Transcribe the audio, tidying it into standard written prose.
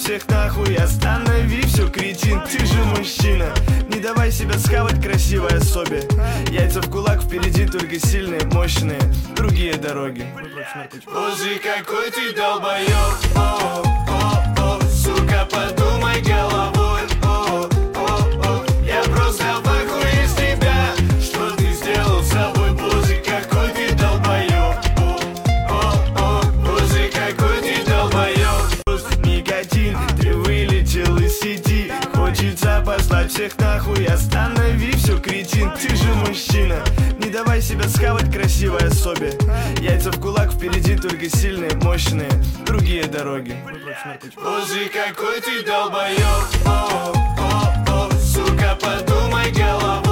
всех нахуй, останови все, кретин, ты же мужчина. Не давай себя схавать красивой особе. Яйца в кулак, впереди только сильные, мощные, другие дороги. Боже, какой ты долбоёб, сука, подумай головой, я просто в ахуе из тебя, что ты сделал с собой, боже, какой ты долбоёб, боже, какой ты долбоёб. Никотин, ты вылетел из сети, хочется послать всех нахуй, останови все, кретин, ты же мужчина. Не давай себя схавать красивой особе. Яйца в кулак, впереди только сильные, мощные, другие дороги. Боже, какой ты долбоёб, сука, подумай головой.